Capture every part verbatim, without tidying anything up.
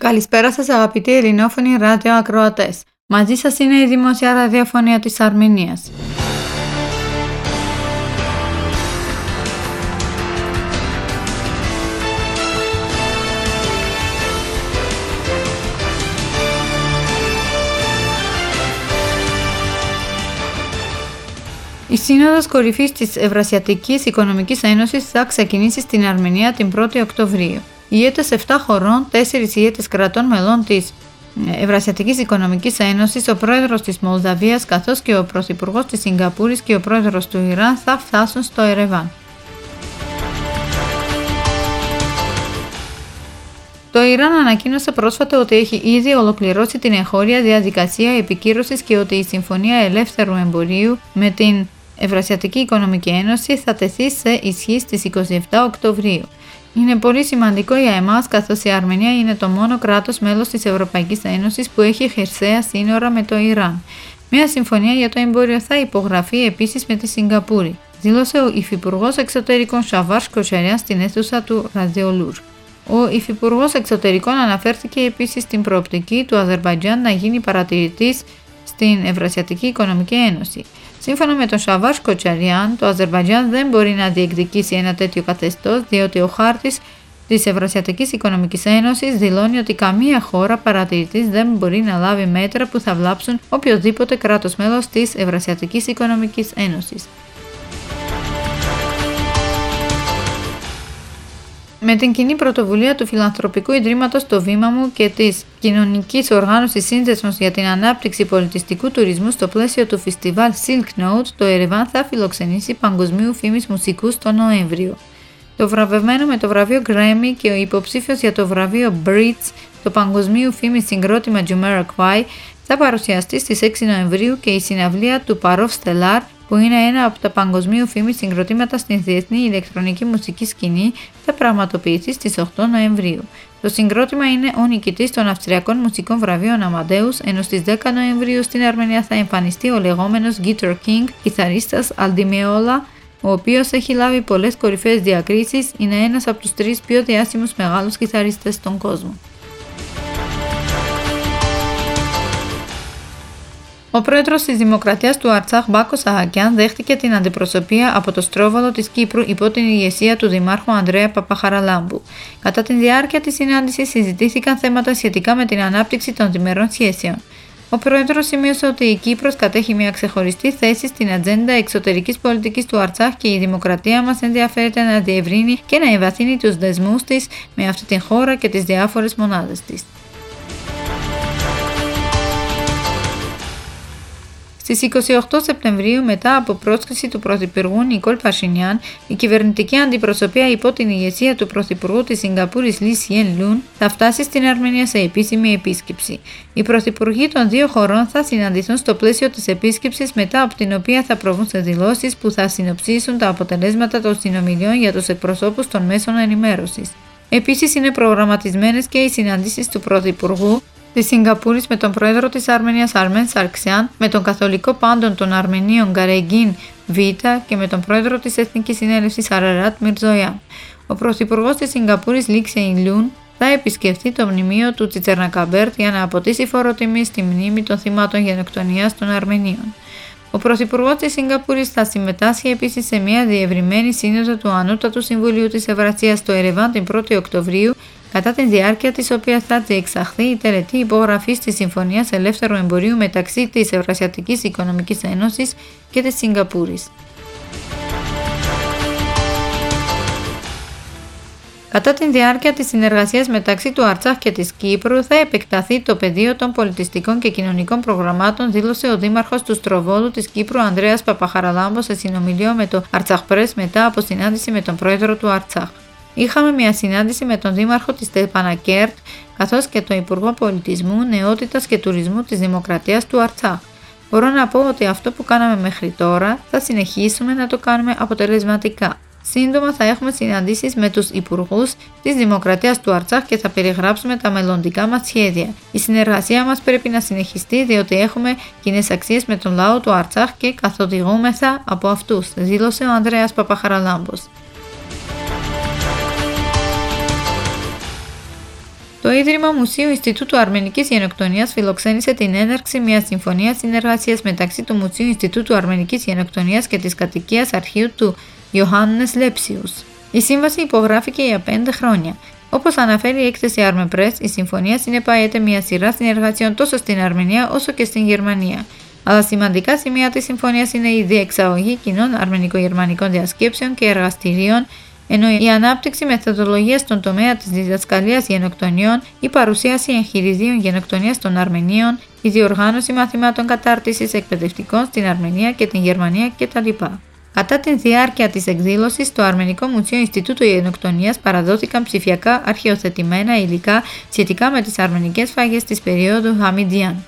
Καλησπέρα σας αγαπητοί ελληνόφωνοι ράδιο ακροατές. Μαζί σας είναι η Δημόσια Ραδιοφωνία της Αρμενίας. Η Σύνοδος Κορυφής της Ευρασιατικής Οικονομικής Ένωσης θα ξεκινήσει στην Αρμενία την πρώτη Οκτωβρίου. Ηγέτες επτά χωρών, τέσσερις ηγέτες κρατών μελών της Ευρασιατικής Οικονομικής Ένωσης, ο πρόεδρος της Μολδαβίας καθώς και ο πρωθυπουργός της Σιγκαπούρης και ο πρόεδρος του Ιράν θα φτάσουν στο Ερεβάν. Το Ιράν ανακοίνωσε πρόσφατα ότι έχει ήδη ολοκληρώσει την εγχώρια διαδικασία επικύρωσης και ότι η Συμφωνία Ελεύθερου Εμπορίου με την Ευρασιατική Οικονομική Ένωση θα τεθεί σε ισχύ στις είκοσι επτά Οκτωβρίου. Είναι πολύ σημαντικό για εμάς, καθώς η Αρμενία είναι το μόνο κράτος μέλος της Ευρωπαϊκής Ένωσης που έχει χερσαία σύνορα με το Ιράν. Μια συμφωνία για το εμπόριο θα υπογραφεί επίσης με τη Σιγκαπούρη, δήλωσε ο Υφυπουργός Εξωτερικών Σαββάρ Κοτσαριάν στην αίθουσα του Ραδιολούρ. Ο Υφυπουργός Εξωτερικών αναφέρθηκε επίσης στην προοπτική του Αζερμπαϊτζάν να γίνει παρατηρητής στην Ευρασιατική Οικονομική Ένωση. Σύμφωνα με τον Σαββάρ Κοτσαριάν, το Αζερμπαϊτζάν δεν μπορεί να διεκδικήσει ένα τέτοιο καθεστώς, διότι ο χάρτης της Ευρασιατικής Οικονομικής Ένωσης δηλώνει ότι καμία χώρα παρατηρητής δεν μπορεί να λάβει μέτρα που θα βλάψουν οποιοδήποτε κράτος μέλος της Ευρασιατικής Οικονομικής Ένωσης. Με την κοινή πρωτοβουλία του Φιλανθρωπικού Ιδρύματος Το Βήμα Μου και της Κοινωνικής Οργάνωσης Σύνδεσμος για την Ανάπτυξη Πολιτιστικού Τουρισμού στο πλαίσιο του φεστιβάλ Silk Note, το Ερεβάν θα φιλοξενήσει παγκοσμίου φήμης μουσικούς τον Νοέμβριο. Το βραβευμένο με το βραβείο Grammy και ο υποψήφιος για το βραβείο Brits, το παγκοσμίου φήμης συγκρότημα Jamiroquai, θα παρουσιαστεί στις έξι Νοεμβρίου και η συναυλία του Parov Stellar, που είναι ένα από τα παγκοσμίου φήμης συγκροτήματα στην διεθνή ηλεκτρονική μουσική σκηνή, θα πραγματοποιηθεί στις οκτώ Νοεμβρίου. Το συγκρότημα είναι ο νικητής των Αυστριακών Μουσικών Βραβείων Amadeus, ενώ στις δέκα Νοεμβρίου στην Αρμενία θα εμφανιστεί ο λεγόμενος Guitar King, κιθαρίστας Αλντιμέολα, ο οποίος έχει λάβει πολλές κορυφαίες διακρίσεις, είναι ένας από τους τρεις πιο διάσημους μεγάλους κιθαρίστες στον κόσμο. Ο πρόεδρος της Δημοκρατίας του Αρτσάχ, Μπάκο Σαχακιάν, δέχτηκε την αντιπροσωπεία από το Στρόβολο της Κύπρου υπό την ηγεσία του Δημάρχου Ανδρέα Παπαχαραλάμπου. Κατά τη διάρκεια της συνάντησης συζητήθηκαν θέματα σχετικά με την ανάπτυξη των διμερών σχέσεων. Ο πρόεδρος σημείωσε ότι η Κύπρος κατέχει μια ξεχωριστή θέση στην ατζέντα εξωτερικής πολιτικής του Αρτσάχ και η Δημοκρατία μας ενδιαφέρεται να διευρύνει και να εμβαθύνει τους δεσμούς της με αυτή την χώρα και τις διάφορες μονάδες της. Στις είκοσι οκτώ Σεπτεμβρίου, μετά από πρόσκληση του Πρωθυπουργού Νικόλ Πασινιάν, η κυβερνητική αντιπροσωπεία υπό την ηγεσία του Πρωθυπουργού της Σιγκαπούρης Λι Σιέν Λουν θα φτάσει στην Αρμενία σε επίσημη επίσκεψη. Οι πρωθυπουργοί των δύο χωρών θα συναντηθούν στο πλαίσιο της επίσκεψης, μετά από την οποία θα προβούν σε δηλώσεις που θα συνοψίσουν τα αποτελέσματα των συνομιλιών για τους εκπροσώπους των μέσων ενημέρωσης. Επίσης, είναι προγραμματισμένες και οι συναντήσεις του Πρωθυπουργού της Σιγκαπούρης με τον πρόεδρο της Αρμενίας Αρμέν Σαρξιάν, με τον καθολικό πάντων των Αρμενίων Γκαρέγγιν Βίτα και με τον πρόεδρο της Εθνικής Συνέλευσης Αραράτ Μιρζοϊάν. Ο πρωθυπουργός της Σιγκαπούρης Λι Σιέν Λουν θα επισκεφθεί το μνημείο του Τσιτσερνακαμπέρτ για να αποτίσει φόρο τιμή στη μνήμη των θυμάτων γενοκτονίας των Αρμενίων. Ο πρωθυπουργός της Σιγκαπούρης θα συμμετάσχει επίσης σε μια διευρυμένη σύνοδο του Ανώτατου Συμβουλίου της Ευρασίας στο Ερεβάν την πρώτη Οκτωβρίου, κατά τη διάρκεια της οποίας θα διεξαχθεί η τελετή υπογραφής της Συμφωνίας Ελεύθερου Εμπορίου μεταξύ της Ευρασιατικής Οικονομικής Ένωσης και της Σιγκαπούρης. Κατά τη διάρκεια της συνεργασίας μεταξύ του Αρτσάχ και της Κύπρου θα επεκταθεί το πεδίο των πολιτιστικών και κοινωνικών προγραμμάτων, δήλωσε ο δήμαρχος του Στροβόλου της Κύπρου Ανδρέας Παπαχαραλάμπος σε συνομιλία με το Artsakh Press μετά από συνάντηση με τον πρόεδρο του Αρτσάχ. Είχαμε μια συνάντηση με τον δήμαρχο της Στεπανακέρτ καθώς και τον Υπουργό Πολιτισμού, Νεότητας και Τουρισμού της Δημοκρατίας του Αρτσάχ. Μπορώ να πω ότι αυτό που κάναμε μέχρι τώρα θα συνεχίσουμε να το κάνουμε αποτελεσματικά. Σύντομα θα έχουμε συναντήσεις με τους υπουργούς της Δημοκρατίας του Αρτσάχ και θα περιγράψουμε τα μελλοντικά μας σχέδια. Η συνεργασία μας πρέπει να συνεχιστεί διότι έχουμε κοινές αξίες με τον λαό του Αρτσάχ και καθοδηγούμεθα από αυτούς, δήλωσε ο Ανδρέας Παπαχαραλάμπος. Το Ίδρυμα Μουσείου Ινστιτούτου Αρμενικής Γενοκτονίας φιλοξένησε την έναρξη μιας συμφωνίας συνεργασίας μεταξύ του Μουσείου Ινστιτούτου Αρμενικής Γενοκτονίας και της κατοικίας αρχείου του Ιωάννης Λέψιους. Η σύμβαση υπογράφηκε για πέντε χρόνια. Όπως αναφέρει η έκθεση Armepress, η συμφωνία συνεπάγεται μια σειρά συνεργασιών τόσο στην Αρμενία όσο και στην Γερμανία. Αλλά σημαντικά σημεία της συμφωνίας είναι η διεξαγωγή κοινών αρμενικο-γερμανικών διασκέψεων και εργαστηρίων, ενώ η ανάπτυξη μεθοδολογίας στον τομέα της διδασκαλίας γενοκτονιών, η παρουσίαση εγχειριδίων γενοκτονίας των Αρμενίων, η διοργάνωση μαθημάτων κατάρτισης εκπαιδευτικών στην Αρμενία και την Γερμανία κτλ. Κατά τη διάρκεια της εκδήλωσης, στο Αρμενικό Μουσείο Ινστιτούτου Γενοκτονίας παραδόθηκαν ψηφιακά αρχαιοθετημένα υλικά σχετικά με τις αρμενικές φαγές της περίοδου Χαμιντιάν.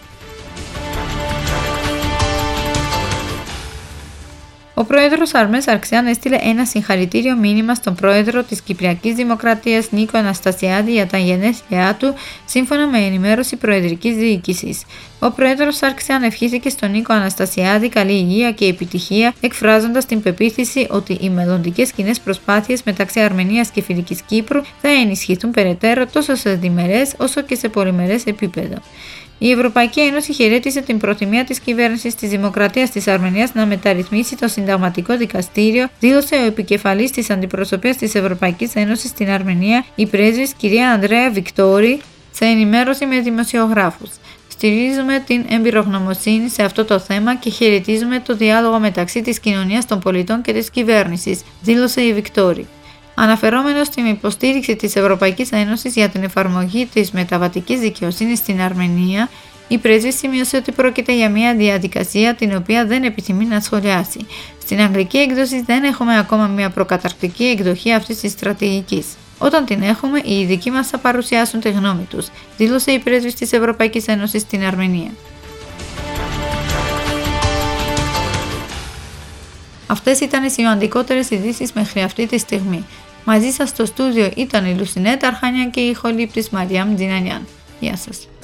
Ο πρόεδρος Αρμές Σαρξιάν έστειλε ένα συγχαρητήριο μήνυμα στον πρόεδρο της Κυπριακής Δημοκρατίας Νίκο Αναστασιάδη για τα γενέθλιά του, σύμφωνα με ενημέρωση προεδρικής διοίκησης. Ο πρόεδρος Σαρξιάν ευχήθηκε στον Νίκο Αναστασιάδη καλή υγεία και επιτυχία, εκφράζοντας την πεποίθηση ότι οι μελλοντικές κοινές προσπάθειες μεταξύ Αρμενίας και Φιλικής Κύπρου θα ενισχυθούν περαιτέρω τόσο σε διμερές όσο και σε πολυμερές επίπεδο. Η Ευρωπαϊκή Ένωση χαιρέτησε την προθυμία της κυβέρνησης της Δημοκρατίας της Αρμενίας να μεταρρυθμίσει το Συνταγματικό Δικαστήριο, δήλωσε ο επικεφαλής της Αντιπροσωπείας της Ευρωπαϊκής Ένωσης στην Αρμενία, η πρέσβης κυρία Ανδρέα Βικτόρη, σε ενημέρωση με δημοσιογράφους. Στηρίζουμε την εμπειρογνωμοσύνη σε αυτό το θέμα και χαιρετίζουμε το διάλογο μεταξύ της κοινωνίας των πολιτών και της κυβέρνησης, δήλωσε η Βικτόρη. Αναφερόμενος στην υποστήριξη της Ευρωπαϊκής Ένωσης για την εφαρμογή της μεταβατικής δικαιοσύνης στην Αρμενία, η πρέσβη σημείωσε ότι πρόκειται για μια διαδικασία την οποία δεν επιθυμεί να σχολιάσει. Στην αγγλική έκδοση δεν έχουμε ακόμα μια προκαταρκτική εκδοχή αυτής της στρατηγικής. Όταν την έχουμε, οι ειδικοί μας θα παρουσιάσουν τη γνώμη τους, δήλωσε η πρέσβη της Ευρωπαϊκής Ένωσης στην Αρμενία. Αυτές ήταν οι σημαντικότερες ειδήσεις μέχρι αυτή τη στιγμή. Μαζί σας στο στούντιο ήταν η Λουσινέτα Αρχάνια και η ηχολήπτης Μαριάμ Τζινανιάν. Γεια σας.